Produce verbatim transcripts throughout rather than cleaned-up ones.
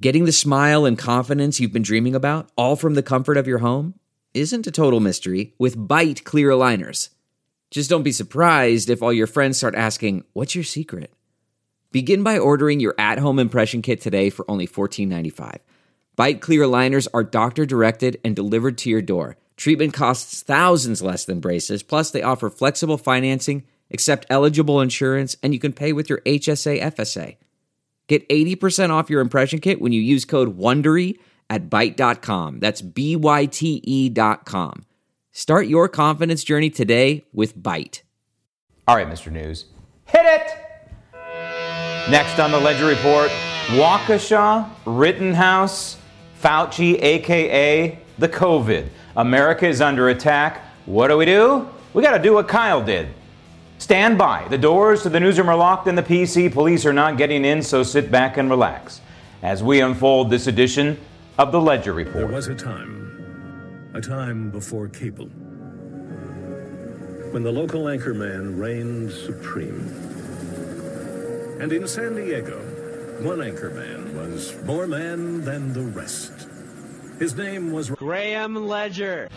Getting the smile and confidence you've been dreaming about, all from the comfort of your home, isn't a total mystery with Byte clear aligners. Just don't be surprised if all your friends start asking, "What's your secret?" Begin by ordering your at-home impression kit today for only fourteen ninety-five. Byte clear aligners are doctor-directed and delivered to your door. Treatment costs thousands less than braces, plus they offer flexible financing, accept eligible insurance, and you can pay with your H S A F S A. Get eighty percent off your impression kit when you use code WONDERY at byte dot com. That's B Y T E dot com. Start your confidence journey today with Byte. All right, Mister News, hit it! Next on the Ledger Report, Waukesha, Rittenhouse, Fauci, a k a the COVID. America is under attack. What do we do? We got to do what Kyle did. Stand by. The doors to the newsroom are locked and the P C police are not getting in, so sit back and relax as we unfold this edition of the Ledger Report. There was a time, a time before cable, when the local anchorman reigned supreme. And in San Diego, one anchorman was more man than the rest. His name was Graham Ledger.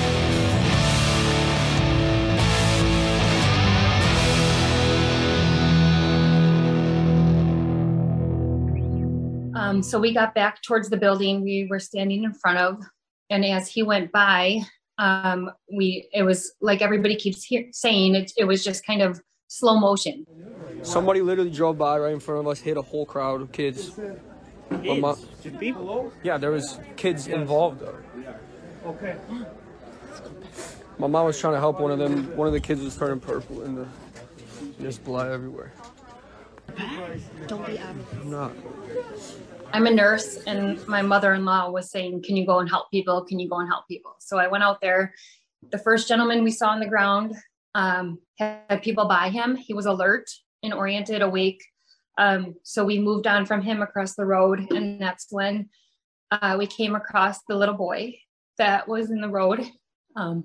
Um, so we got back towards the building we were standing in front of, and as he went by, um, we it was like everybody keeps hear, saying it, it was just kind of slow motion. Somebody literally drove by right in front of us, hit a whole crowd of kids. Kids? Mom, Just people? yeah, there was kids involved though. Okay. My mom was trying to help one of them. One of the kids was turning purple and the, there's blood everywhere. Don't be out. I'm not. I'm a nurse, and my mother-in-law was saying, "Can you go and help people? Can you go and help people?" So I went out there. The first gentleman we saw on the ground um, had people by him. He was alert and oriented, awake. Um, so we moved on from him across the road, and that's when uh, we came across the little boy that was in the road, um,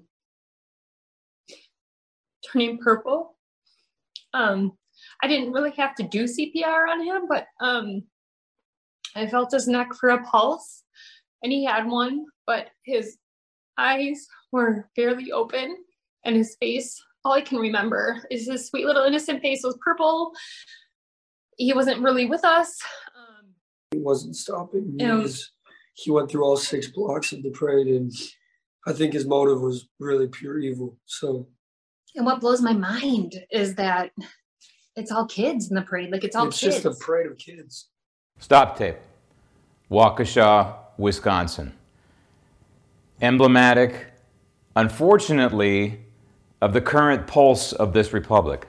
turning purple. Um, I didn't really have to do C P R on him, but um, I felt his neck for a pulse, and he had one, but his eyes were barely open, and his face, all I can remember is his sweet little innocent face was purple. He wasn't really with us. Um, he wasn't stopping. He, um, was, he went through all six blocks of the parade, and I think his motive was really pure evil. So, and what blows my mind is that it's all kids in the parade. Like, it's all it's kids. It's just a parade of kids. Stop tape. Waukesha, Wisconsin. Emblematic, unfortunately, of the current pulse of this republic.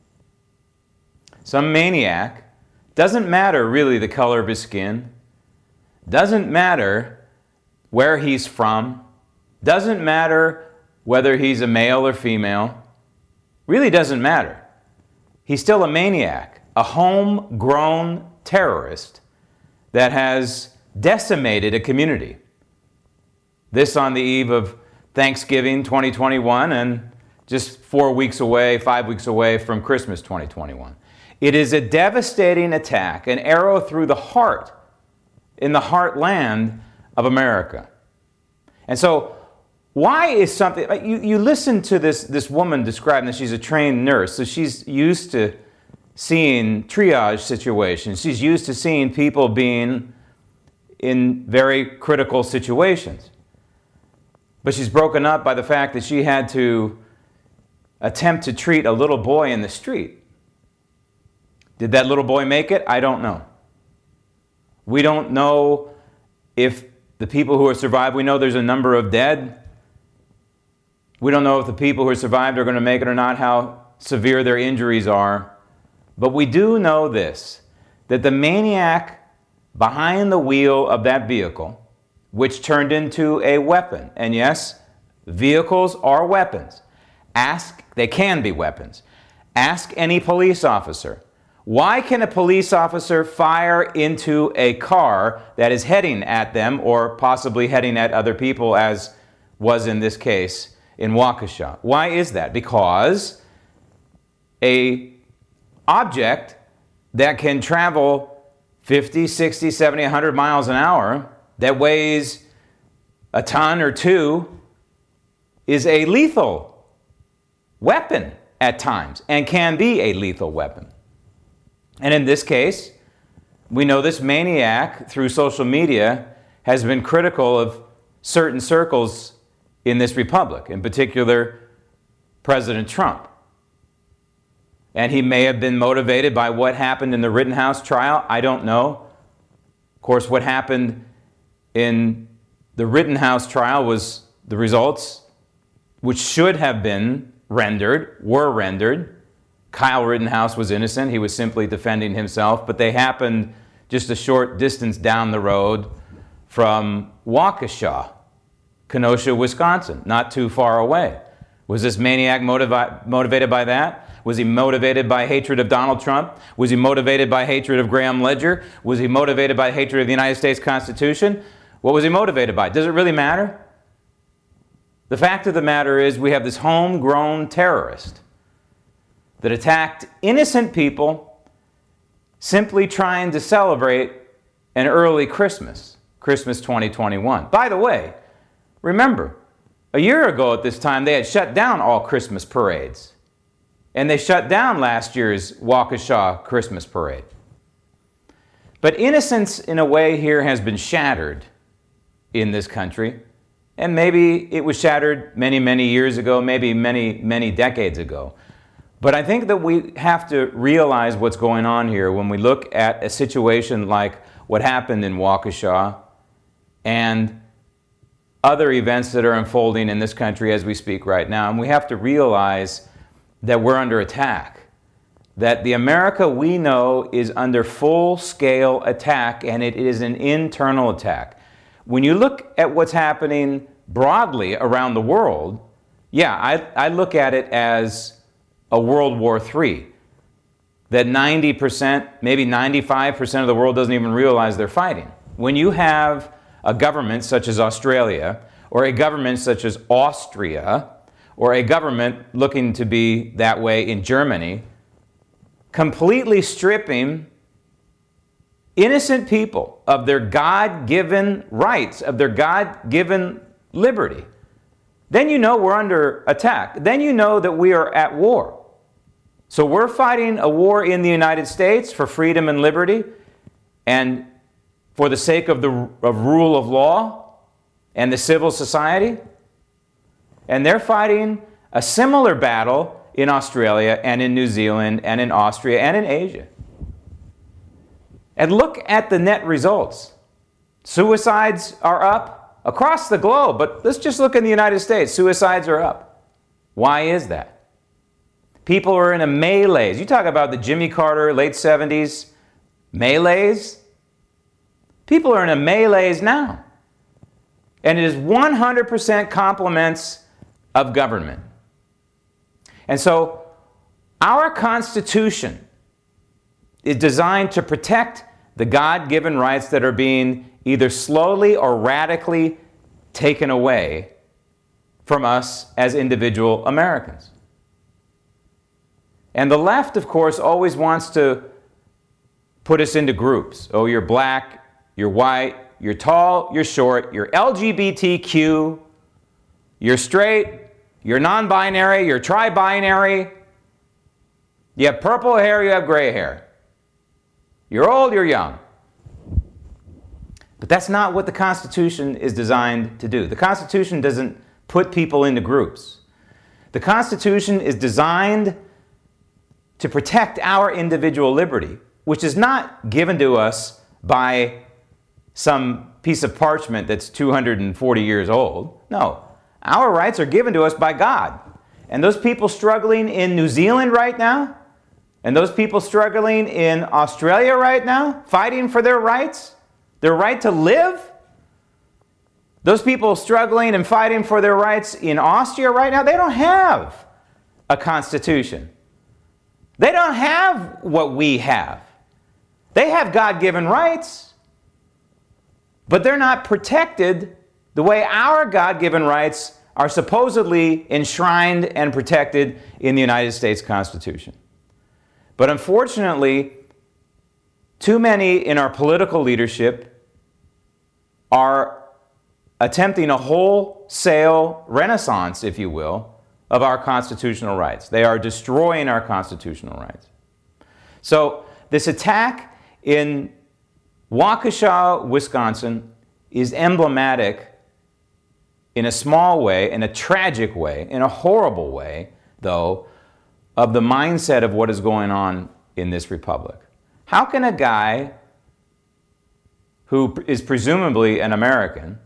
Some maniac, doesn't matter really the color of his skin, doesn't matter where he's from, doesn't matter whether he's a male or female, really doesn't matter. He's still a maniac, a homegrown terrorist that has decimated a community. This on the eve of Thanksgiving twenty twenty-one and just four weeks away, five weeks away from Christmas twenty twenty-one. It is a devastating attack, an arrow through the heart, in the heartland of America. And so, why is something, you, you listen to this, this woman describing that she's a trained nurse, so she's used to seeing triage situations. She's used to seeing people being in very critical situations. But she's broken up by the fact that she had to attempt to treat a little boy in the street. Did that little boy make it? I don't know. We don't know if the people who have survived, we know there's a number of dead. We don't know if the people who have survived are going to make it or not, how severe their injuries are. But we do know this, that the maniac behind the wheel of that vehicle, which turned into a weapon, and yes, vehicles are weapons. Ask, they can be weapons. Ask any police officer. Why can a police officer fire into a car that is heading at them or possibly heading at other people, as was in this case in Waukesha? Why is that? Because a object that can travel fifty, sixty, seventy, one hundred miles an hour that weighs a ton or two is a lethal weapon at times and can be a lethal weapon. And in this case, we know this maniac through social media has been critical of certain circles in this republic, in particular President Trump. And he may have been motivated by what happened in the Rittenhouse trial. I don't know. Of course, what happened in the Rittenhouse trial was the results which should have been rendered, were rendered. Kyle Rittenhouse was innocent. He was simply defending himself, but they happened just a short distance down the road from Waukesha, Kenosha, Wisconsin, not too far away. Was this maniac motivi- motivated by that? Was he motivated by hatred of Donald Trump? Was he motivated by hatred of Graham Ledger? Was he motivated by hatred of the United States Constitution? What was he motivated by? Does it really matter? The fact of the matter is we have this homegrown terrorist that attacked innocent people simply trying to celebrate an early Christmas, Christmas twenty twenty-one. By the way, remember, a year ago at this time, they had shut down all Christmas parades. And they shut down last year's Waukesha Christmas parade. But innocence, in a way, here has been shattered in this country. And maybe it was shattered many, many years ago, maybe many, many decades ago. But I think that we have to realize what's going on here when we look at a situation like what happened in Waukesha and other events that are unfolding in this country as we speak right now. And we have to realize that we're under attack, that the America we know is under full-scale attack, and it is an internal attack. When you look at what's happening broadly around the world, yeah, I, I look at it as a World War Three, that ninety percent, maybe ninety-five percent of the world doesn't even realize they're fighting. When you have a government such as Australia, or a government such as Austria, or a government looking to be that way in Germany, completely stripping innocent people of their God-given rights, of their God-given liberty, then you know we're under attack. Then you know that we are at war. So we're fighting a war in the United States for freedom and liberty and for the sake of the of rule of law and the civil society. And they're fighting a similar battle in Australia and in New Zealand and in Austria and in Asia. And look at the net results. Suicides are up across the globe, but let's just look in the United States. Suicides are up. Why is that? People are in a melees. You talk about the Jimmy Carter, late seventies, melees. People are in a melees now. And it is one hundred percent compliments of government. And so our Constitution is designed to protect the God-given rights that are being either slowly or radically taken away from us as individual Americans. And the left, of course, always wants to put us into groups. Oh, you're black, you're white, you're tall, you're short, you're L G B T Q, you're straight, you're non-binary, you're tri-binary, you have purple hair, you have gray hair. You're old, you're young. But that's not what the Constitution is designed to do. The Constitution doesn't put people into groups. The Constitution is designed to protect our individual liberty, which is not given to us by some piece of parchment that's two hundred forty years old. No. Our rights are given to us by God. And those people struggling in New Zealand right now, and those people struggling in Australia right now, fighting for their rights, their right to live, those people struggling and fighting for their rights in Austria right now, they don't have a constitution. They don't have what we have. They have God-given rights, but they're not protected the way our God-given rights are supposedly enshrined and protected in the United States Constitution. But unfortunately, too many in our political leadership are attempting a wholesale renaissance, if you will, of our constitutional rights. They are destroying our constitutional rights. So this attack in Waukesha, Wisconsin is emblematic in a small way, in a tragic way, in a horrible way, though, of the mindset of what is going on in this republic. How can a guy who is presumably an American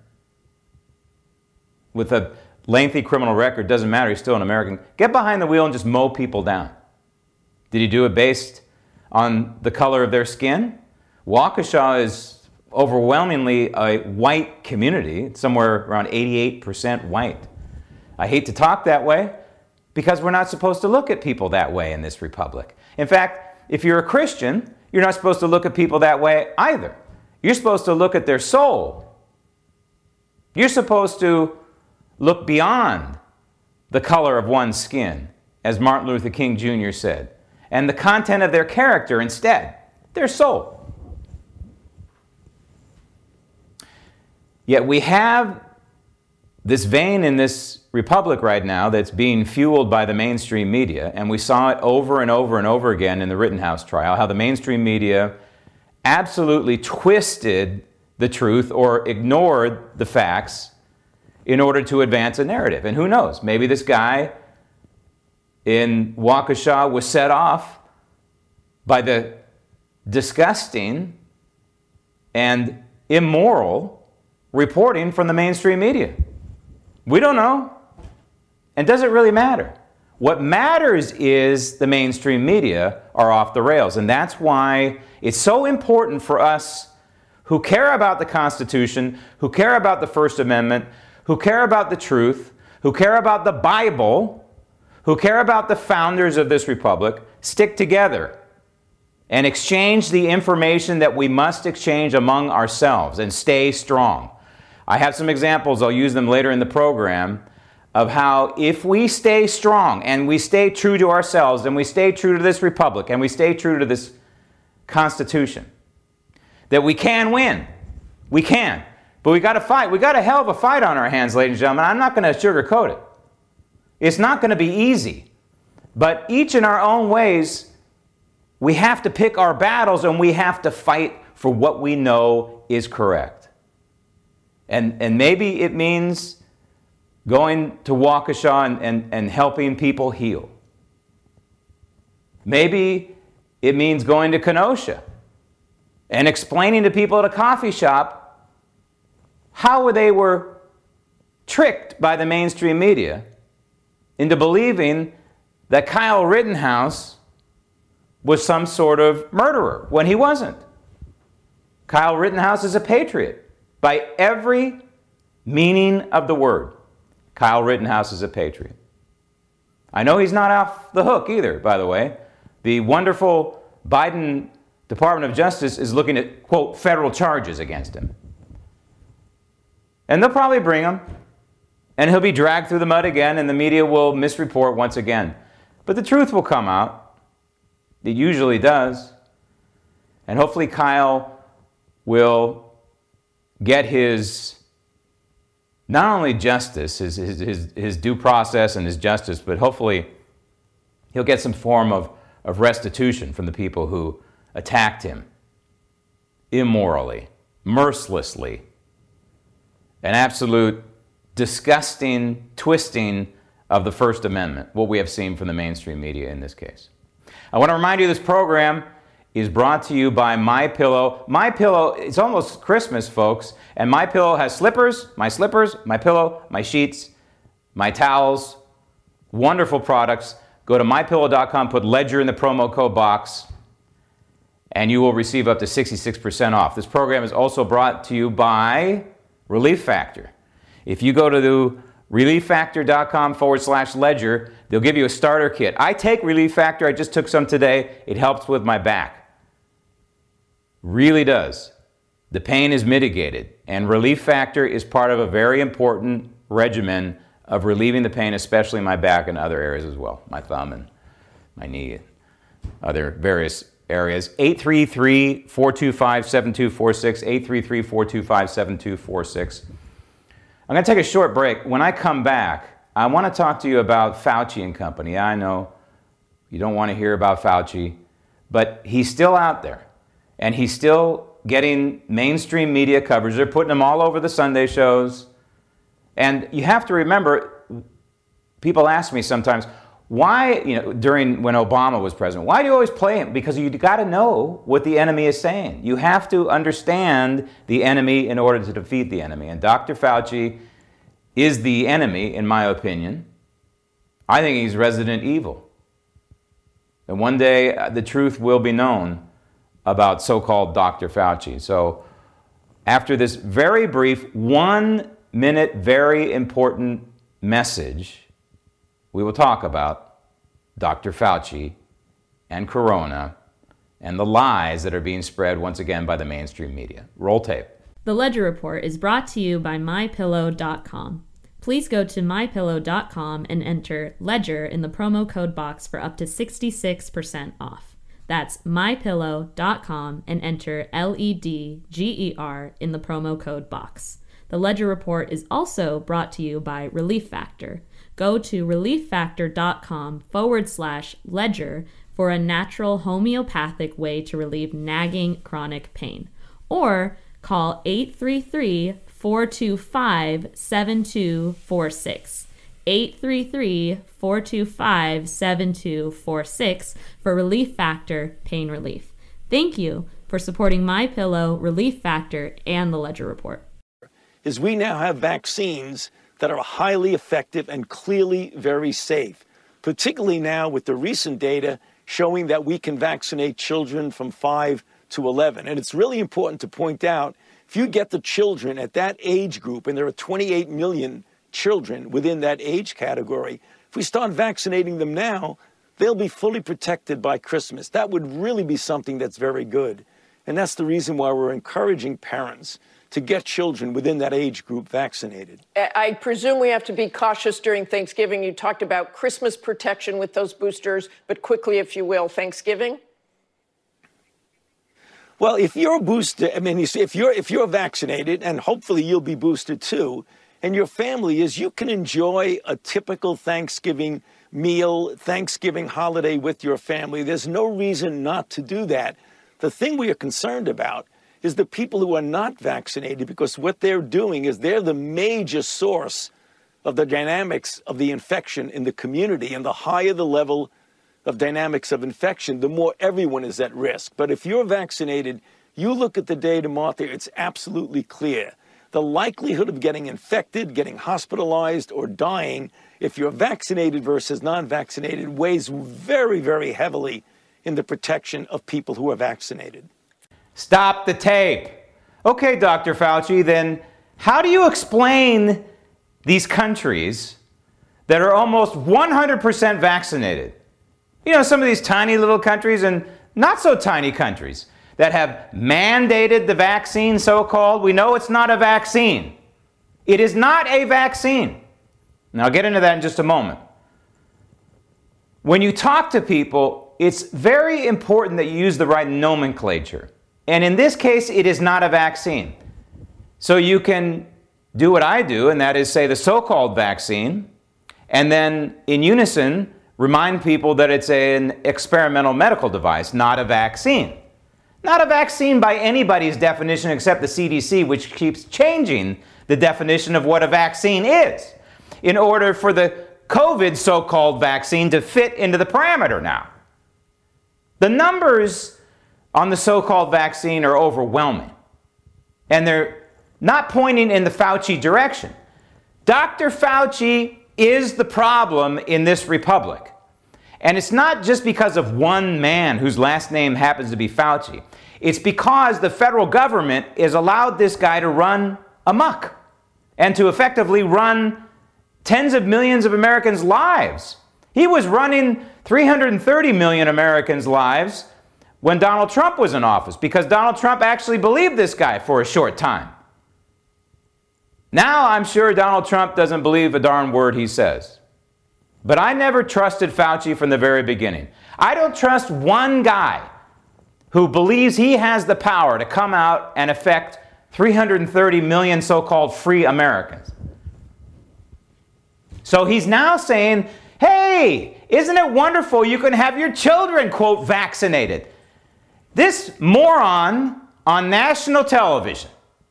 with a lengthy criminal record, doesn't matter, he's still an American, get behind the wheel and just mow people down? Did he do it based on the color of their skin? Waukesha is overwhelmingly a white community. It's somewhere around eighty-eight percent white. I hate to talk that way because we're not supposed to look at people that way in this republic. In fact, if you're a Christian, you're not supposed to look at people that way either. You're supposed to look at their soul. You're supposed to look beyond the color of one's skin, as Martin Luther King Junior said, and the content of their character instead, their soul. Yet we have this vein in this republic right now that's being fueled by the mainstream media, and we saw it over and over and over again in the Rittenhouse trial, how the mainstream media absolutely twisted the truth or ignored the facts in order to advance a narrative. And who knows, maybe this guy in Waukesha was set off by the disgusting and immoral reporting from the mainstream media. We don't know. And does it really matter? What matters is the mainstream media are off the rails. And that's why it's so important for us who care about the Constitution, who care about the First Amendment, who care about the truth, who care about the Bible, who care about the founders of this republic, stick together and exchange the information that we must exchange among ourselves and stay strong. I have some examples, I'll use them later in the program, of how if we stay strong and we stay true to ourselves and we stay true to this republic and we stay true to this Constitution, that we can win. We can. But we got to fight. We got a hell of a fight on our hands, ladies and gentlemen. I'm not going to sugarcoat it. It's not going to be easy. But each in our own ways, we have to pick our battles and we have to fight for what we know is correct. And, and maybe it means going to Waukesha and, and, and helping people heal. Maybe it means going to Kenosha and explaining to people at a coffee shop how they were tricked by the mainstream media into believing that Kyle Rittenhouse was some sort of murderer when he wasn't. Kyle Rittenhouse is a patriot by every meaning of the word. Kyle Rittenhouse is a patriot. I know he's not off the hook either, by the way. The wonderful Biden Department of Justice is looking at, quote, federal charges against him. And they'll probably bring him, and he'll be dragged through the mud again, and the media will misreport once again. But the truth will come out. It usually does. And hopefully Kyle will get his, not only justice, his, his, his, his due process and his justice, but hopefully he'll get some form of, of restitution from the people who attacked him immorally, mercilessly. An absolute disgusting twisting of the First Amendment, what we have seen from the mainstream media in this case. I want to remind you this program is brought to you by MyPillow. MyPillow, it's almost Christmas, folks, and MyPillow has slippers, my slippers, my pillow, my sheets, my towels, wonderful products. Go to my pillow dot com, put Ledger in the promo code box, and you will receive up to sixty-six percent off. This program is also brought to you by Relief Factor. If you go to the relief factor dot com forward slash ledger, they'll give you a starter kit. I take Relief Factor. I just took some today. It helps with my back. Really does. The pain is mitigated. And Relief Factor is part of a very important regimen of relieving the pain, especially my back and other areas as well. My thumb and my knee and other various areas. eight three three, four two five, seven two four six, eight three three, four two five, seven two four six. I'm going to take a short break. When I come back, I want to talk to you about Fauci and company. I know you don't want to hear about Fauci, but he's still out there, and he's still getting mainstream media coverage. They're putting him all over the Sunday shows. And you have to remember, people ask me sometimes, why, you know, during when Obama was president, why do you always play him? Because you got to know what the enemy is saying. You have to understand the enemy in order to defeat the enemy. And Doctor Fauci is the enemy, in my opinion. I think he's resident evil. And one day uh, the truth will be known about so-called Doctor Fauci. So after this very brief, one minute, very important message, we will talk about Doctor Fauci and Corona and the lies that are being spread once again by the mainstream media. Roll tape. The Ledger Report is brought to you by my pillow dot com. Please go to my pillow dot com and enter Ledger in the promo code box for up to sixty-six percent off. That's my pillow dot com and enter L E D G E R in the promo code box. The Ledger Report is also brought to you by Relief Factor. Go to relief factor dot com forward slash ledger for a natural homeopathic way to relieve nagging chronic pain. Or call eight three three, four two five, seven two four six. eight three three, four two five, seven two four six for Relief Factor Pain Relief. Thank you for supporting MyPillow, Relief Factor, and the Ledger Report. Is we now have vaccines that are highly effective and clearly very safe, particularly now with the recent data showing that we can vaccinate children from five to eleven. And it's really important to point out, if you get the children at that age group, and there are twenty-eight million children within that age category, if we start vaccinating them now, they'll be fully protected by Christmas. That would really be something that's very good. And that's the reason why we're encouraging parents to get children within that age group vaccinated. I presume we have to be cautious during Thanksgiving. You talked about Christmas protection with those boosters, but quickly, if you will, Thanksgiving? Well, if you're a booster, I mean, you see, if you're, if you're vaccinated, and hopefully you'll be boosted too, and your family is, you can enjoy a typical Thanksgiving meal, Thanksgiving holiday with your family. There's no reason not to do that. The thing we are concerned about is the people who are not vaccinated, because what they're doing is they're the major source of the dynamics of the infection in the community. And the higher the level of dynamics of infection, the more everyone is at risk. But if you're vaccinated, you look at the data, Martha, it's absolutely clear. The likelihood of getting infected, getting hospitalized, or dying, if you're vaccinated versus non-vaccinated, weighs very, very heavily in the protection of people who are vaccinated. Stop the tape. Okay, Doctor Fauci, then how do you explain these countries that are almost one hundred percent vaccinated? You know, some of these tiny little countries and not so tiny countries that have mandated the vaccine, so-called. We know it's not a vaccine. It is not a vaccine. Now, I'll get into that in just a moment. When you talk to people, it's very important that you use the right nomenclature. And in this case, it is not a vaccine. So you can do what I do, and that is say the so-called vaccine, and then in unison, remind people that it's an experimental medical device, not a vaccine. Not a vaccine by anybody's definition except the C D C, which keeps changing the definition of what a vaccine is in order for the COVID so-called vaccine to fit into the parameter now. The numbers on the so-called vaccine are overwhelming, and they're not pointing in the Fauci direction. Doctor Fauci is the problem in this republic. And it's not just because of one man whose last name happens to be Fauci. It's because the federal government has allowed this guy to run amok and to effectively run tens of millions of Americans' lives. He was running three hundred thirty million Americans' lives when Donald Trump was in office, because Donald Trump actually believed this guy for a short time. Now I'm sure Donald Trump doesn't believe a darn word he says. But I never trusted Fauci from the very beginning. I don't trust one guy who believes he has the power to come out and affect three hundred thirty million so-called free Americans. So he's now saying, hey, isn't it wonderful you can have your children, quote, vaccinated? This moron on national television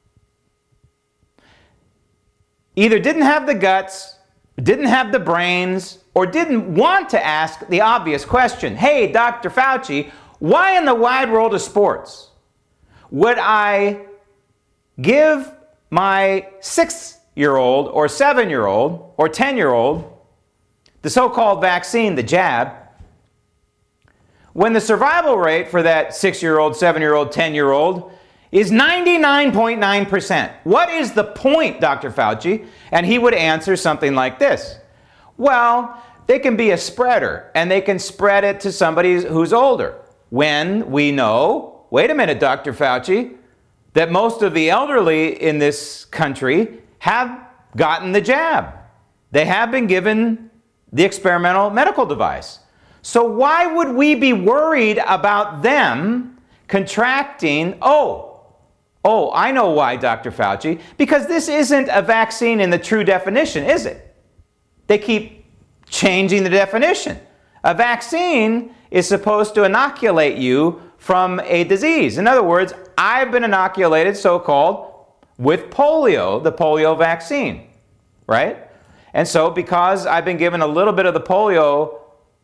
either didn't have the guts, didn't have the brains, or didn't want to ask the obvious question. Hey, Doctor Fauci, why in the wide world of sports would I give my six-year-old or seven-year-old or ten-year-old the so-called vaccine, the jab, when the survival rate for that six-year-old, seven-year-old, ten-year-old is ninety-nine point nine percent? What is the point, Doctor Fauci? And he would answer something like this. Well, they can be a spreader, and they can spread it to somebody who's older. When we know, wait a minute, Doctor Fauci, that most of the elderly in this country have gotten the jab. They have been given the experimental medical device. So why would we be worried about them contracting, oh, Oh, I know why, Doctor Fauci. Because this isn't a vaccine in the true definition, is it? They keep changing the definition. A vaccine is supposed to inoculate you from a disease. In other words, I've been inoculated, so-called, with polio, the polio vaccine, right? And so because I've been given a little bit of the polio,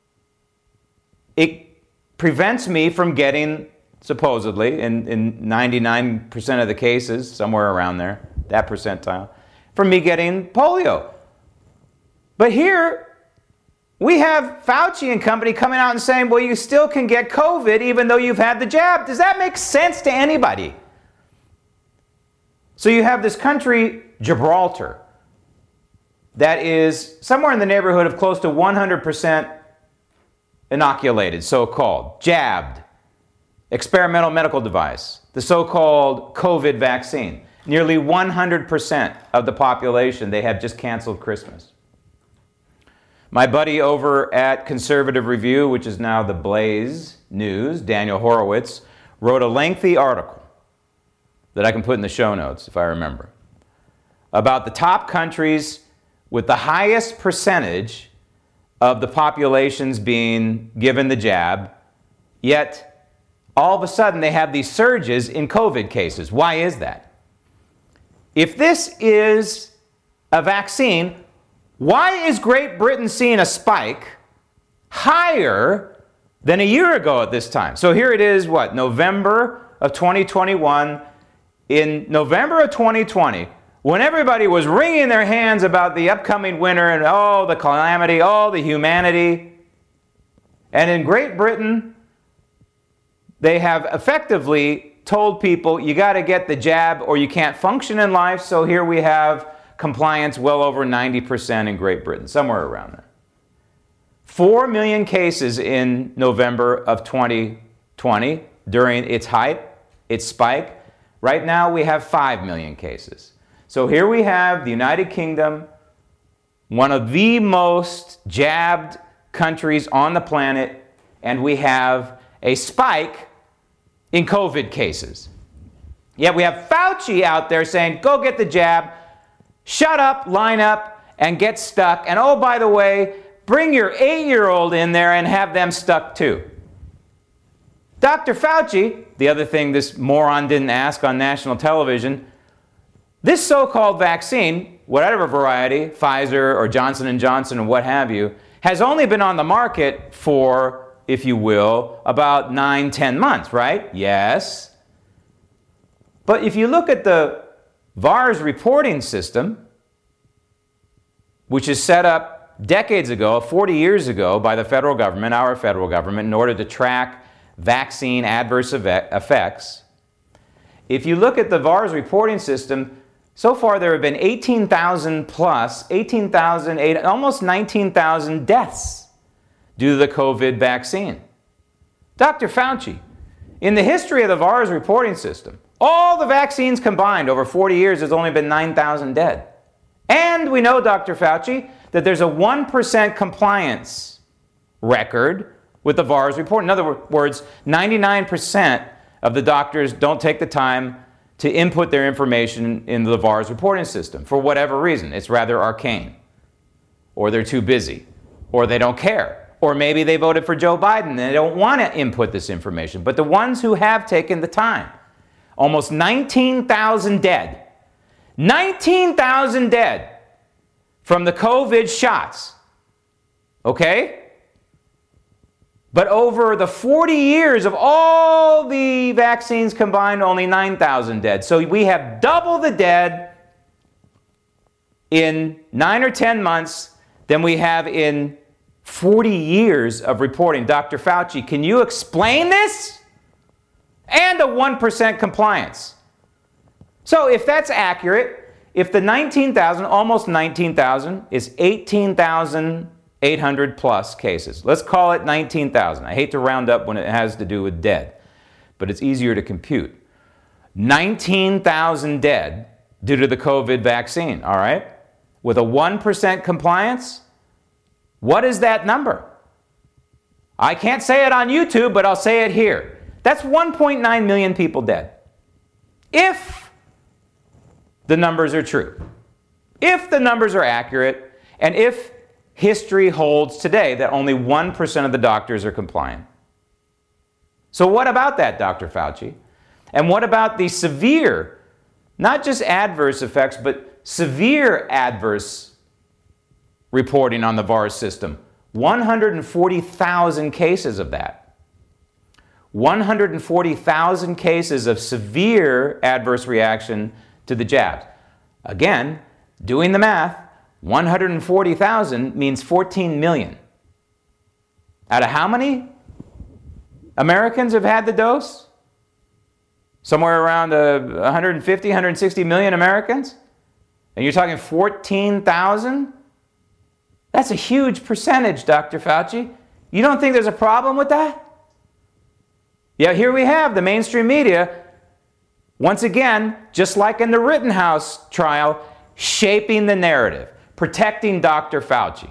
it prevents me from getting, supposedly, in, in ninety-nine percent of the cases, somewhere around there, that percentile, from me getting polio. But here, we have Fauci and company coming out and saying, well, you still can get COVID even though you've had the jab. Does that make sense to anybody? So you have this country, Gibraltar, that is somewhere in the neighborhood of close to one hundred percent inoculated, so-called, jabbed, experimental medical device, the so-called COVID vaccine. Nearly one hundred percent of the population, they have just canceled Christmas. My buddy over at Conservative Review, which is now the Blaze News, Daniel Horowitz, wrote a lengthy article that I can put in the show notes if I remember, about the top countries with the highest percentage of the populations being given the jab, yet all of a sudden they have these surges in COVID cases. Why is that? If this is a vaccine, why is Great Britain seeing a spike higher than a year ago at this time? So here it is, what, November of twenty twenty-one. In November of twenty twenty, when everybody was wringing their hands about the upcoming winter and oh, the calamity, oh, the humanity, and in Great Britain, they have effectively told people you got to get the jab or you can't function in life. So here we have compliance well over ninety percent in Great Britain, somewhere around there. Four million cases in November of twenty twenty during its height, its spike. Right now we have five million cases. So here we have the United Kingdom, one of the most jabbed countries on the planet, and we have a spike in COVID cases. Yet we have Fauci out there saying, go get the jab, shut up, line up, and get stuck. And oh, by the way, bring your eight-year-old in there and have them stuck too. Doctor Fauci, the other thing this moron didn't ask on national television, this so-called vaccine, whatever variety, Pfizer or Johnson and Johnson or what have you, has only been on the market for, if you will, about nine, ten months, right? Yes. But if you look at the VAERS reporting system, which is set up decades ago, forty years ago, by the federal government, our federal government, in order to track vaccine adverse effects, if you look at the VAERS reporting system, so far there have been eighteen thousand plus, eighteen thousand, almost nineteen thousand deaths due to the COVID vaccine. Doctor Fauci, in the history of the VAERS reporting system, all the vaccines combined over forty years, there's only been nine thousand dead. And we know, Doctor Fauci, that there's a one percent compliance record with the V A R S report. In other words, ninety-nine percent of the doctors don't take the time to input their information into the V A R S reporting system for whatever reason. It's rather arcane, or they're too busy, or they don't care, or maybe they voted for Joe Biden and they don't want to input this information. But the ones who have taken the time, almost nineteen thousand dead, nineteen thousand dead from the COVID shots, okay? But over the forty years of all the vaccines combined, only nine thousand dead. So we have double the dead in nine or ten months than we have in forty years of reporting. Doctor Fauci, can you explain this? And a one percent compliance. So if that's accurate, if the nineteen thousand, almost nineteen thousand, is eighteen thousand eight hundred plus cases. Let's call it nineteen thousand. I hate to round up when it has to do with dead, but it's easier to compute. nineteen thousand dead due to the COVID vaccine, all right? With a one percent compliance, what is that number? I can't say it on YouTube, but I'll say it here. That's one point nine million people dead. If the numbers are true, if the numbers are accurate, and if history holds today that only one percent of the doctors are compliant. So what about that, Doctor Fauci? And what about the severe, not just adverse effects, but severe adverse reporting on the V A R S system? one hundred forty thousand cases of that. one hundred forty thousand cases of severe adverse reaction to the jabs. Again, doing the math, one hundred forty thousand means fourteen million. Out of how many Americans have had the dose? Somewhere around uh, one hundred fifty, one hundred sixty million Americans? And you're talking fourteen thousand? That's a huge percentage, Doctor Fauci. You don't think there's a problem with that? Yeah, here we have the mainstream media, once again, just like in the Rittenhouse trial, shaping the narrative, protecting Doctor Fauci.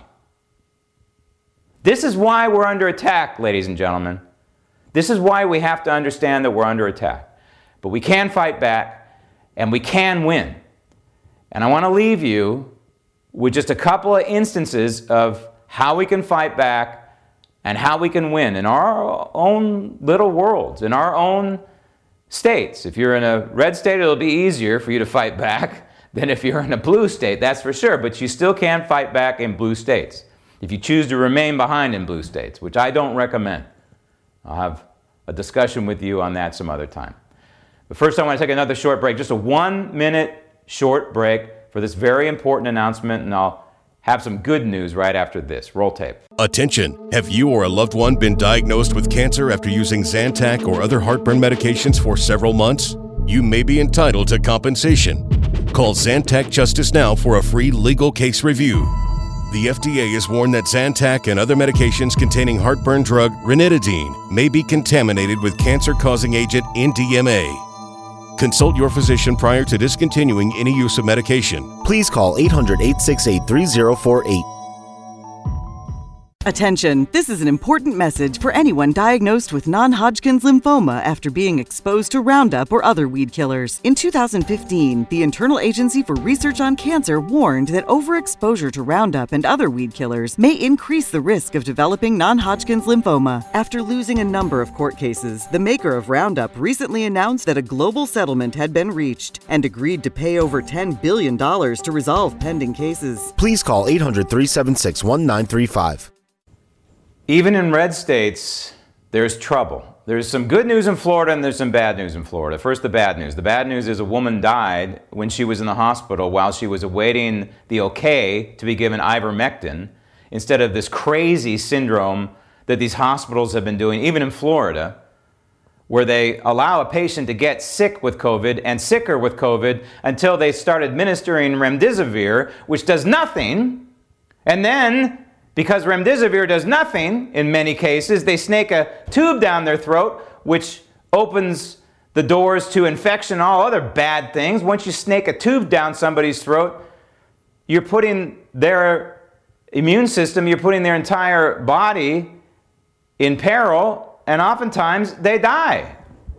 This is why we're under attack, ladies and gentlemen. This is why we have to understand that we're under attack. But we can fight back, and we can win. And I want to leave you with just a couple of instances of how we can fight back and how we can win in our own little worlds, in our own states. If you're in a red state, it'll be easier for you to fight back than if you're in a blue state, that's for sure. But you still can fight back in blue states if you choose to remain behind in blue states, which I don't recommend. I'll have a discussion with you on that some other time. But first, I want to take another short break, just a one-minute short break for this very important announcement, and I'll have some good news right after this. Roll tape. Attention! Have you or a loved one been diagnosed with cancer after using Zantac or other heartburn medications for several months? You may be entitled to compensation. Call Zantac Justice now for a free legal case review. The F D A has warned that Zantac and other medications containing heartburn drug ranitidine may be contaminated with cancer-causing agent N D M A. Consult your physician prior to discontinuing any use of medication. Please call eight hundred, eight six eight, three zero four eight. Attention, this is an important message for anyone diagnosed with non-Hodgkin's lymphoma after being exposed to Roundup or other weed killers. In two thousand fifteen, the Internal Agency for Research on Cancer warned that overexposure to Roundup and other weed killers may increase the risk of developing non-Hodgkin's lymphoma. After losing a number of court cases, the maker of Roundup recently announced that a global settlement had been reached and agreed to pay over ten billion dollars to resolve pending cases. Please call eight hundred, three seven six, one nine three five. Even in red states, there's trouble. There's some good news in Florida and there's some bad news in Florida. First, the bad news. The bad news is a woman died when she was in the hospital while she was awaiting the okay to be given ivermectin instead of this crazy syndrome that these hospitals have been doing, even in Florida, where they allow a patient to get sick with COVID and sicker with COVID until they start administering remdesivir, which does nothing, and then because remdesivir does nothing in many cases, they snake a tube down their throat, which opens the doors to infection and all other bad things. Once you snake a tube down somebody's throat, you're putting their immune system, you're putting their entire body in peril, and oftentimes they die.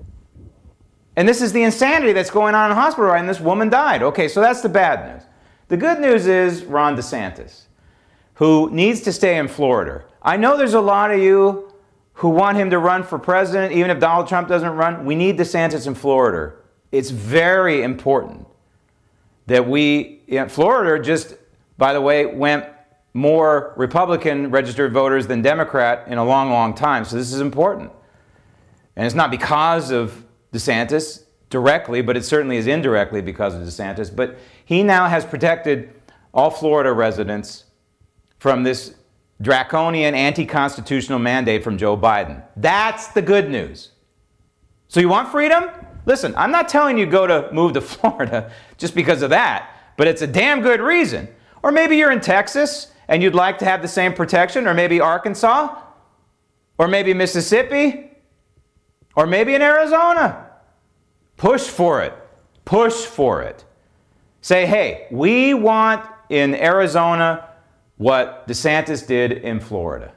And this is the insanity that's going on in the hospital, right? And this woman died. Okay, so that's the bad news. The good news is Ron DeSantis, who needs to stay in Florida. I know there's a lot of you who want him to run for president, even if Donald Trump doesn't run. We need DeSantis in Florida. It's very important that we, you know, Florida just, by the way, went more Republican registered voters than Democrat in a long, long time. So this is important. And it's not because of DeSantis directly, but it certainly is indirectly because of DeSantis. But he now has protected all Florida residents from this draconian anti-constitutional mandate from Joe Biden. That's the good news. So you want freedom? Listen, I'm not telling you go to move to Florida just because of that, but it's a damn good reason. Or maybe you're in Texas and you'd like to have the same protection, or maybe Arkansas, or maybe Mississippi, or maybe in Arizona. Push for it. Push for it. Say, hey, we want in Arizona what DeSantis did in Florida.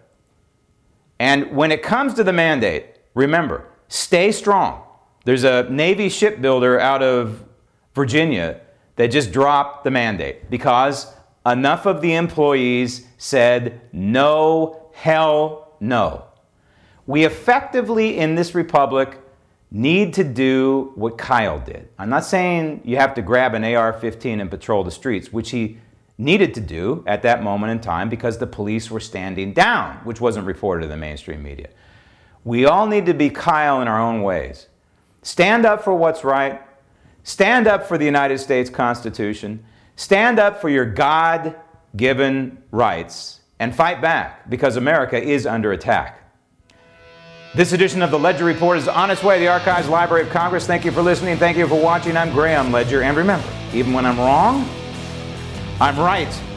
And when it comes to the mandate, remember, stay strong. There's a Navy shipbuilder out of Virginia that just dropped the mandate because enough of the employees said no, hell no. We effectively, in this republic, need to do what Kyle did. I'm not saying you have to grab an A R fifteen and patrol the streets, which he needed to do at that moment in time because the police were standing down, which wasn't reported in the mainstream media. We all need to be Kyle in our own ways. Stand up for what's right. Stand up for the United States Constitution. Stand up for your God-given rights and fight back because America is under attack. This edition of the Ledger Report is on its way to the Archives Library of Congress. Thank you for listening. Thank you for watching. I'm Graham Ledger. And remember, even when I'm wrong, I'm right.